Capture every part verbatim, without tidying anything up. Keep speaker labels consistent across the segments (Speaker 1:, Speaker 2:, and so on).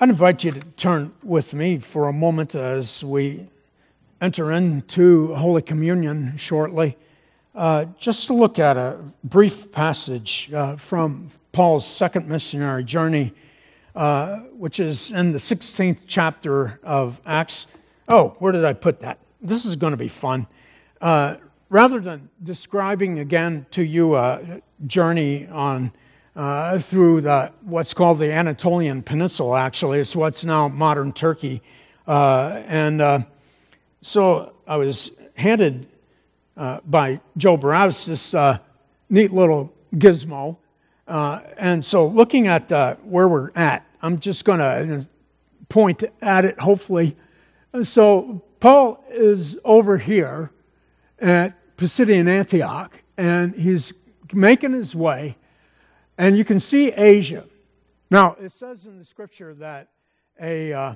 Speaker 1: I'd invite you to turn with me for a moment as we enter into Holy Communion shortly, uh, just to look at a brief passage uh, from Paul's second missionary journey, uh, which is in the sixteenth chapter of Acts. Oh, where did I put that? This is going to be fun. Uh, rather than describing again to you a journey on Uh, through the what's called the Anatolian Peninsula, actually. It's what's now modern Turkey. Uh, and uh, so I was handed uh, by Joe Barabbas this uh, neat little gizmo. Uh, and so looking at uh, where we're at, I'm just going to point at it, hopefully. So Paul is over here at Pisidian Antioch, and he's making his way. And you can see Asia. Now, it says in the scripture that a uh,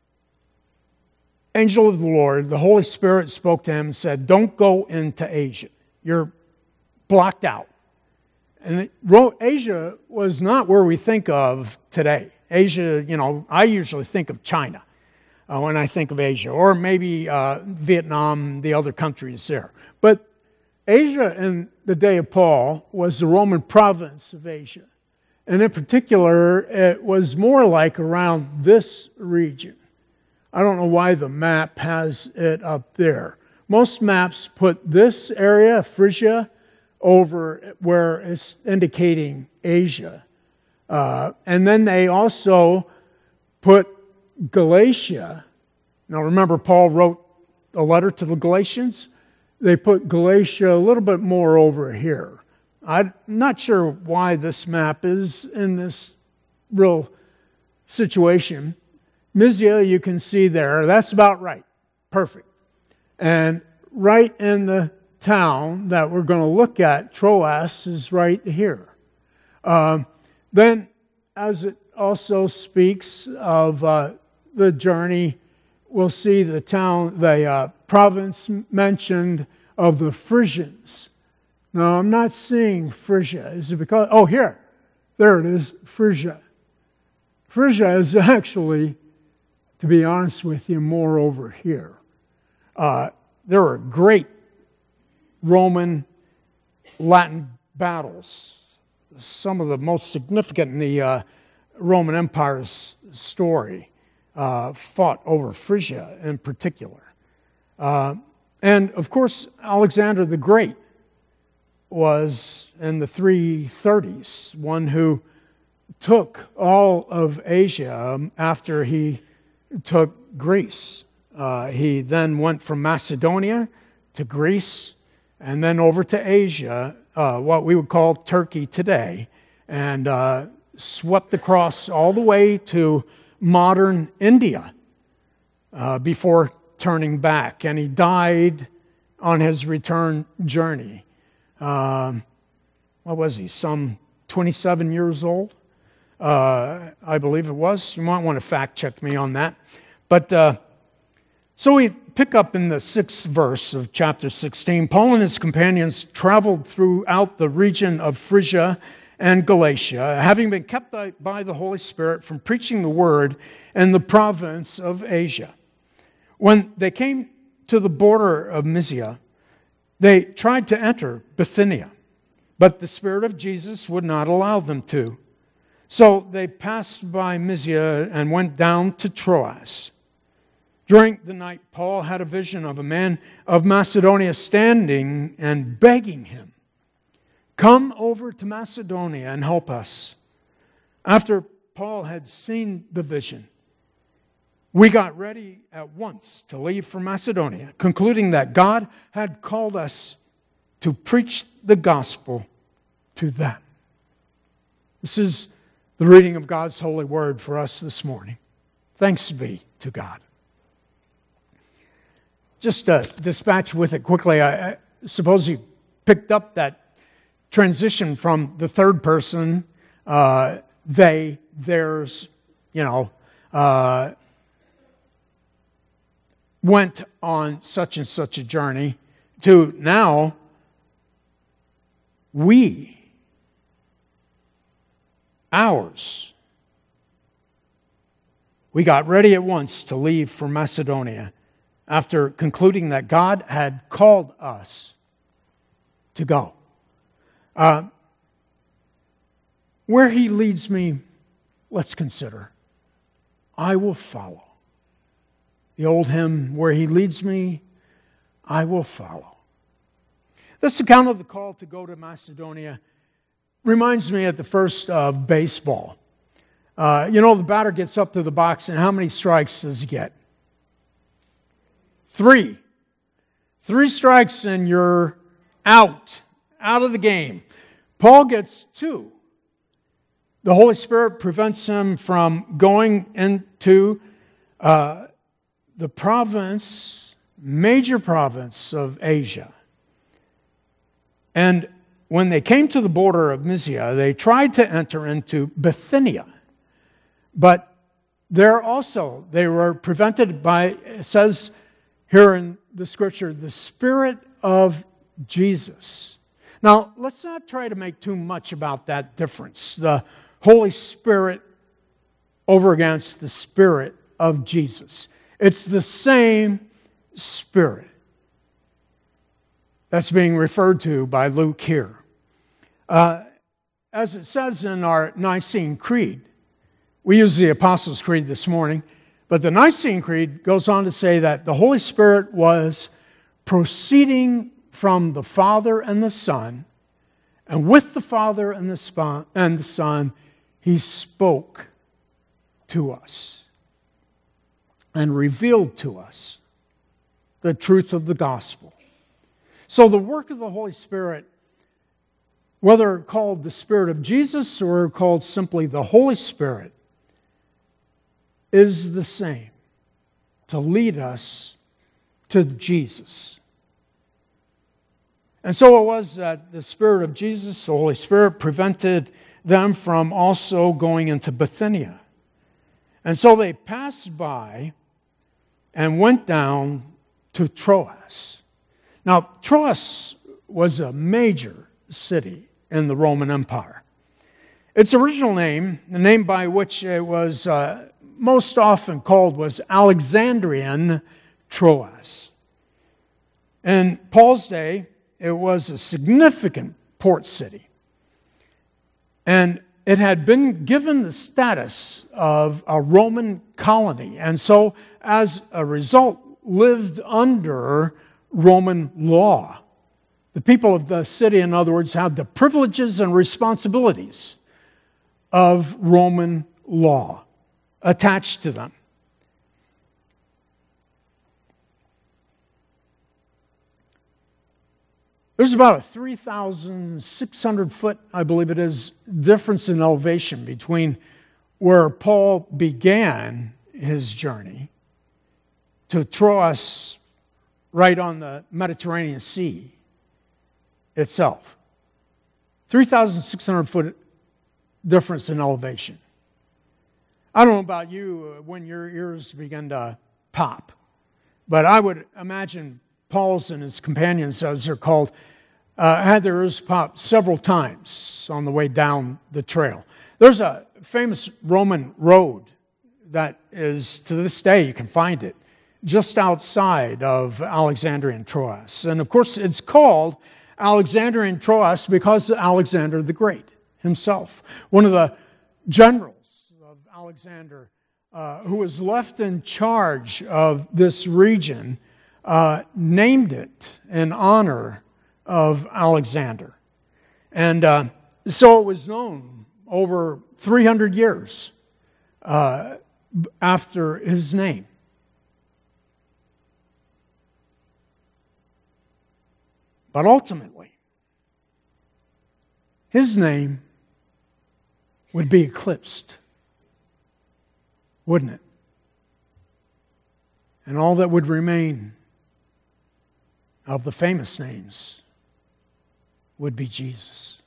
Speaker 1: angel of the Lord, the Holy Spirit, spoke to him and said, don't go into Asia. You're blocked out. And it, Asia was not where we think of today. Asia, you know, I usually think of China uh, when I think of Asia, or maybe uh, Vietnam, the other countries there. But Asia in the day of Paul was the Roman province of Asia. And in particular, it was more like around this region. I don't know why the map has it up there. Most maps put this area, Phrygia, over where it's indicating Asia. Uh, and then they also put Galatia. Now remember, Paul wrote a letter to the Galatians. They put Galatia a little bit more over here. I'm not sure why this map is in this real situation. Mysia, you can see there. That's about right. Perfect. And right in the town that we're going to look at, Troas, is right here. Um, then, as it also speaks of uh, the journey, we'll see the town, the uh, province mentioned of the Frisians. Now, I'm not seeing Phrygia. Is it because, oh, here, there it is, Phrygia. Phrygia is actually, to be honest with you, more over here. Uh, there were great Roman Latin battles, some of the most significant in the uh, Roman Empire's story. Uh, fought over Phrygia in particular. Uh, and, of course, Alexander the Great was in the three thirties, one who took all of Asia um, after he took Greece. Uh, he then went from Macedonia to Greece and then over to Asia, uh, what we would call Turkey today, and uh, swept across all the way to modern India uh, before turning back. And he died on his return journey. Um, what was he, some twenty-seven years old? Uh, I believe it was. You might want to fact check me on that. But uh, so we pick up in the sixth verse of chapter sixteen. Paul and his companions traveled throughout the region of Phrygia and Galatia, having been kept by the Holy Spirit from preaching the word in the province of Asia. When they came to the border of Mysia, they tried to enter Bithynia, but the Spirit of Jesus would not allow them to. So they passed by Mysia and went down to Troas. During the night, Paul had a vision of a man of Macedonia standing and begging him, "Come over to Macedonia and help us." After Paul had seen the vision, we got ready at once to leave for Macedonia, concluding that God had called us to preach the gospel to them. This is the reading of God's holy word for us this morning. Thanks be to God. Just to dispatch with it quickly, I, I suppose you picked up that transition from the third person, uh, they, theirs, you know, uh, went on such and such a journey, to now we, ours. we got ready at once to leave for Macedonia after concluding that God had called us to go. Uh, where He leads me, let's consider. I will follow. The old hymn, where He leads me, I will follow. This account of the call to go to Macedonia reminds me at the first of baseball. Uh, you know, the batter gets up to the box, and how many strikes does he get? Three. Three strikes and you're out, out of the game. Paul gets two. The Holy Spirit prevents him from going into uh, the province, major province of Asia. And when they came to the border of Mysia, they tried to enter into Bithynia. But there also, they were prevented by, it says here in the Scripture, the Spirit of Jesus. Now, let's not try to make too much about that difference. The Holy Spirit over against the Spirit of Jesus. It's the same Spirit that's being referred to by Luke here. Uh, as it says in our Nicene Creed, we use the Apostles' Creed this morning, but the Nicene Creed goes on to say that the Holy Spirit was proceeding from the Father and the Son, and with the Father and the, Sp- and the Son, He spoke to us and revealed to us the truth of the gospel. So the work of the Holy Spirit, whether called the Spirit of Jesus or called simply the Holy Spirit, is the same, to lead us to Jesus. And so it was that the Spirit of Jesus, the Holy Spirit, prevented them from also going into Bithynia. And so they passed by and went down to Troas. Now, Troas was a major city in the Roman Empire. Its original name, the name by which it was uh, most often called, was Alexandrian Troas. In Paul's day, it was a significant port city. And it had been given the status of a Roman colony. And so, as a result, lived under Roman law. The people of the city, in other words, had the privileges and responsibilities of Roman law attached to them. There's about a three thousand six hundred foot, I believe it is, difference in elevation between where Paul began his journey to Troas, right on the Mediterranean Sea itself. three thousand six hundred foot difference in elevation. I don't know about you when your ears begin to pop, but I would imagine Paul's and his companions, as they're called, uh, had their ears popped several times on the way down the trail. There's a famous Roman road that is, to this day, you can find it, just outside of Alexandrian Troas. And of course, it's called Alexandrian Troas because of Alexander the Great himself, one of the generals of Alexander, uh, who was left in charge of this region, uh, named it in honor of Alexander. And uh, so it was known over three hundred years uh, after his name. But ultimately, his name would be eclipsed, wouldn't it? And all that would remain of the famous names would be Jesus.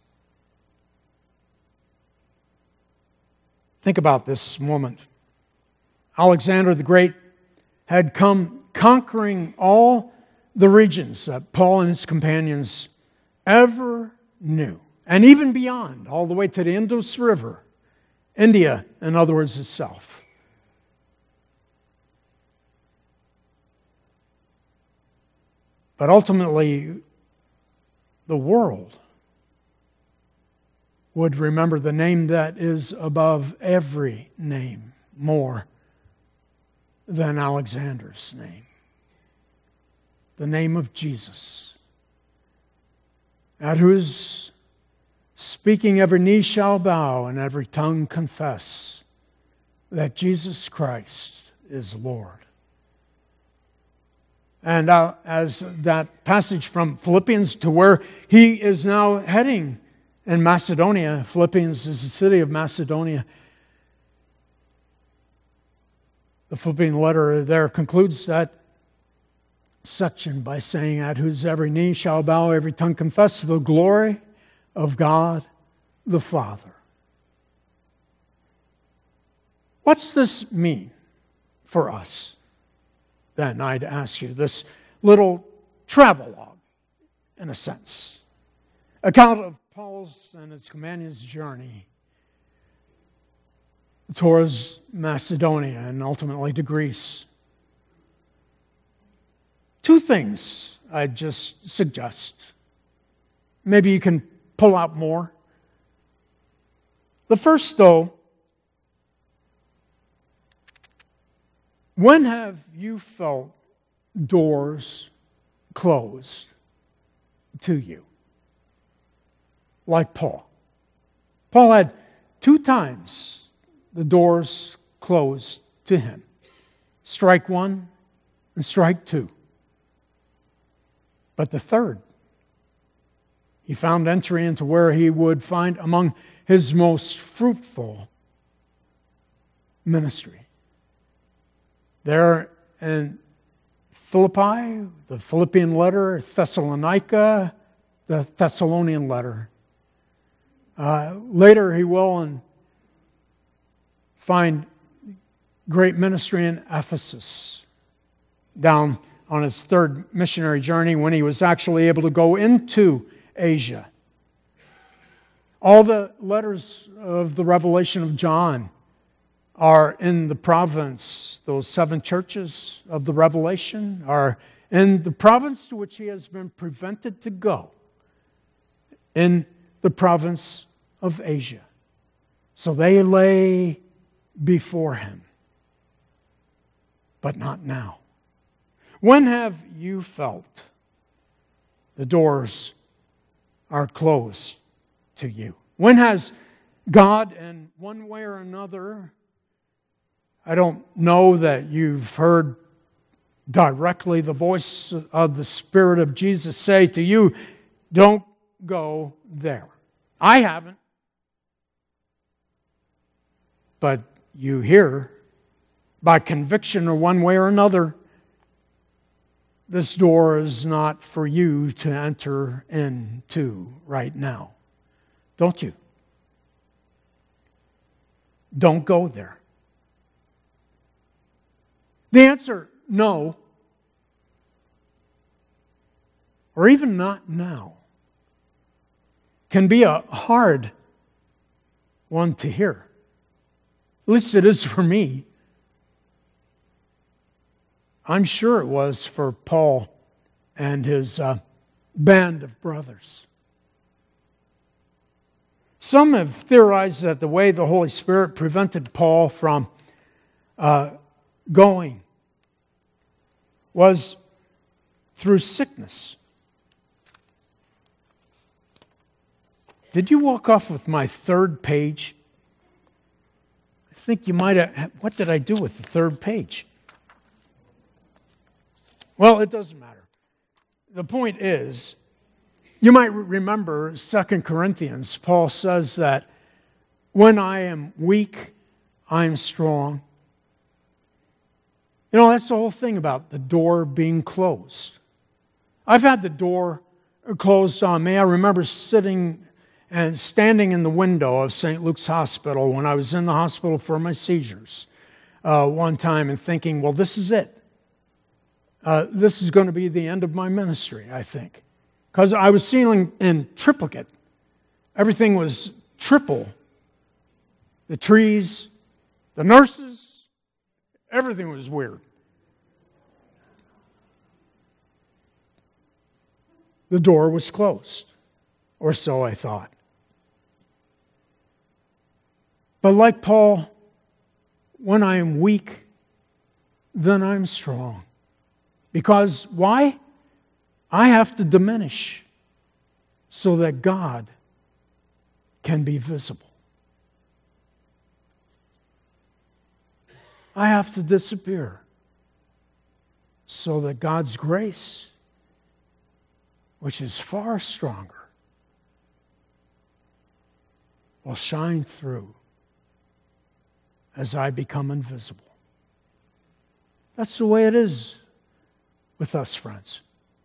Speaker 1: Think about this moment. Alexander the Great had come conquering all the regions that Paul and his companions ever knew, and even beyond, all the way to the Indus River, India, in other words, itself. But ultimately, the world would remember the name that is above every name more than Alexander's name. The name of Jesus, at whose speaking every knee shall bow and every tongue confess that Jesus Christ is Lord. And uh, as that passage from Philippians to where he is now heading in Macedonia, Philippians is the city of Macedonia. The Philippian letter there concludes that section by saying, at whose every knee shall bow, every tongue confess to the glory of God the Father. What's this mean for us? Then I'd ask you, this little travelogue, in a sense, account of Paul's and his companion's journey towards Macedonia and ultimately to Greece. Two things I'd just suggest. Maybe you can pull out more. The first, though, when have you felt doors closed to you? Like Paul. Paul had two times the doors closed to him. Strike one and strike two. But the third, he found entry into where he would find among his most fruitful ministry. There in Philippi, the Philippian letter, Thessalonica, the Thessalonian letter. Uh, later he will and find great ministry in Ephesus, down on his third missionary journey when he was actually able to go into Asia. All the letters of the Revelation of John are in the province. Those seven churches of the Revelation are in the province to which he has been prevented to go, in the province of Asia. So they lay before him, but not now. When have you felt the doors are closed to you? When has God, in one way or another, I don't know that you've heard directly the voice of the Spirit of Jesus say to you, don't go there. I haven't. But you hear, by conviction or one way or another, this door is not for you to enter into right now. Don't you? Don't go there. The answer, no, or even not now, can be a hard one to hear. At least it is for me. I'm sure it was for Paul and his uh, band of brothers. Some have theorized that the way the Holy Spirit prevented Paul from uh, going was through sickness. Did you walk off with my third page? I think you might have. What did I do with the third page? Well, it doesn't matter. The point is, you might remember Second Corinthians. Paul says that when I am weak, I am strong. You know, that's the whole thing about the door being closed. I've had the door closed on me. I remember sitting and standing in the window of Saint Luke's Hospital when I was in the hospital for my seizures uh, one time and thinking, well, this is it. Uh, this is going to be the end of my ministry, I think. Because I was seeing in triplicate. Everything was triple. The trees, the nurses, everything was weird. the door was closed, or so I thought. But like Paul, when I am weak, then I'm strong. Because why? I have to diminish so that God can be visible. I have to disappear so that God's grace, which is far stronger, will shine through as I become invisible. That's the way it is with us, friends.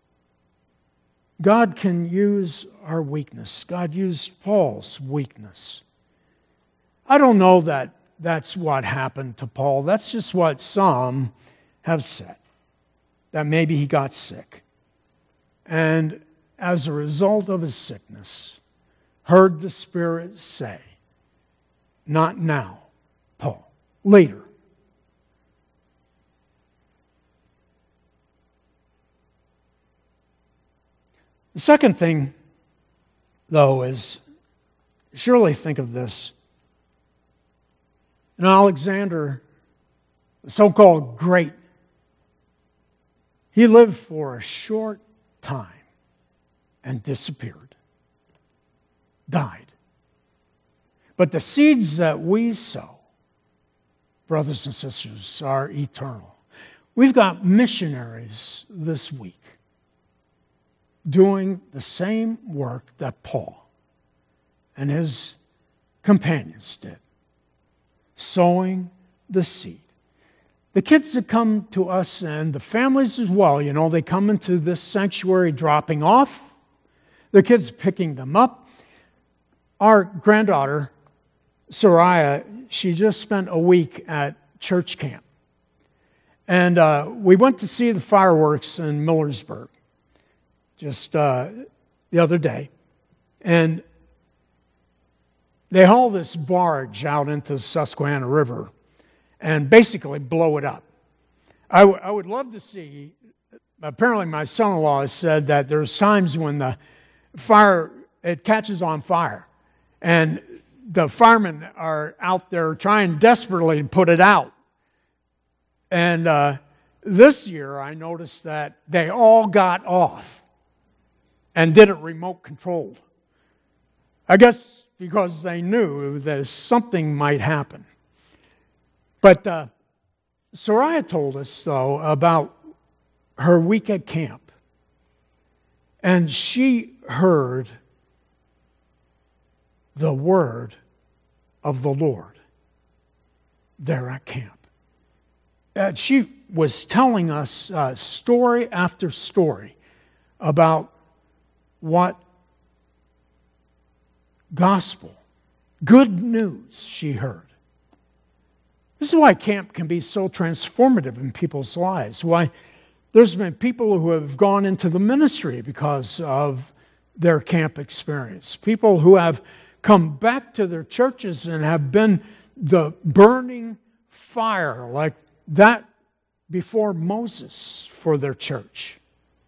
Speaker 1: God can use our weakness. God used Paul's weakness. I don't know that that's what happened to Paul. That's just what some have said, that maybe he got sick. And as a result of his sickness, heard the Spirit say, "Not now, Paul, later." The second thing, though, is surely think of this. And Alexander, the so-called great, he lived for a short time and disappeared, died. But the seeds that we sow, brothers and sisters, are eternal. We've got missionaries this week doing the same work that Paul and his companions did, sowing the seed. The kids that come to us, and the families as well, you know, they come into this sanctuary dropping off, the kids picking them up. Our granddaughter, Soraya, she just spent a week at church camp. And uh, we went to see the fireworks in Millersburg just uh, the other day. And they haul this barge out into the Susquehanna River and basically blow it up. I, w- I would love to see, apparently my son-in-law has said that there's times when the fire, it catches on fire, and the firemen are out there trying desperately to put it out. And uh, this year I noticed that they all got off and did it remote controlled. I guess because they knew that something might happen. But uh, Soraya told us, though, about her week at camp. And she heard the word of the Lord there at camp. And she was telling us uh, story after story about what gospel, good news she heard. This is why camp can be so transformative in people's lives. Why there's been people who have gone into the ministry because of their camp experience. People who have come back to their churches and have been the burning fire like that before Moses for their church.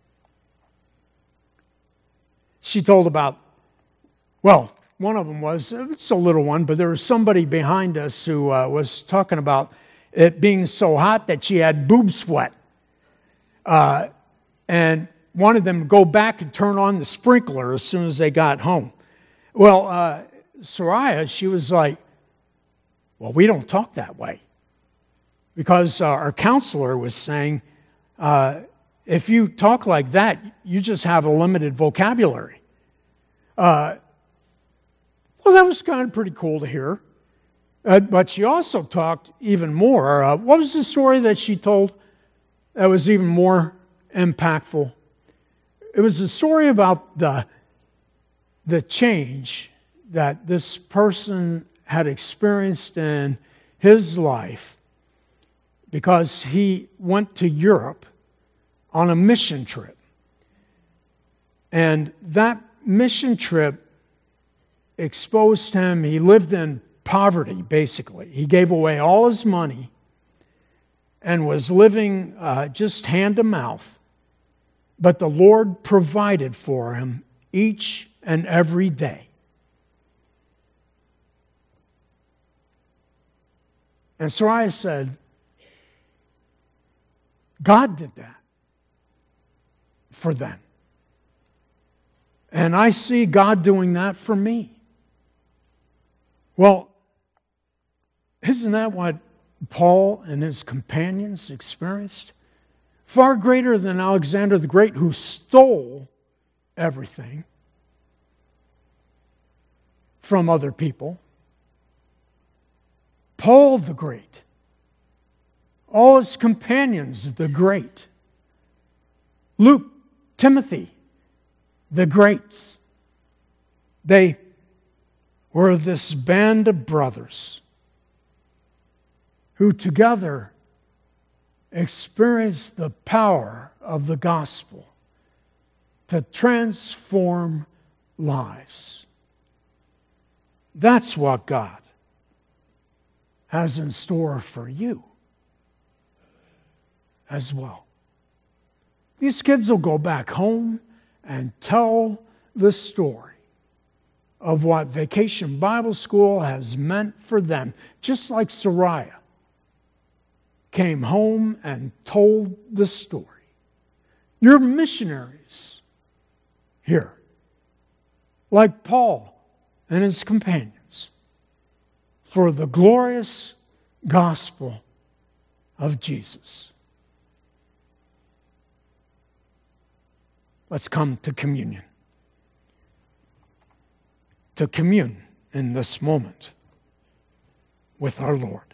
Speaker 1: She told about, well, one of them was, it's a little one, but there was somebody behind us who uh, was talking about it being so hot that she had boob sweat. Uh, and wanted them to go back and turn on the sprinkler as soon as they got home. Well, uh, Soraya, she was like, well, we don't talk that way. Because uh, our counselor was saying, uh, if you talk like that, you just have a limited vocabulary. Uh, well, that was kind of pretty cool to hear. Uh, but she also talked even more. Uh, what was the story that she told that was even more impactful? It was a story about the, the change that this person had experienced in his life because he went to Europe on a mission trip. And that mission trip exposed him. He lived in poverty, basically. He gave away all his money and was living uh, just hand to mouth But the Lord provided for him each and every day. And Sariah said, God did that for them. And I see God doing that for me. Well, isn't that what Paul and his companions experienced? Far greater than Alexander the Great, who stole everything from other people. Paul the Great, all his companions the great. Luke, Timothy, the greats. They were this band of brothers who together experienced the power of the gospel to transform lives. That's what God has in store for you as well. These kids will go back home and tell the story of what Vacation Bible School has meant for them, just like Sariah came home and told the story. You're missionaries here, like Paul and his companions, for the glorious gospel of Jesus. Let's come to communion. To commune in this moment with our Lord.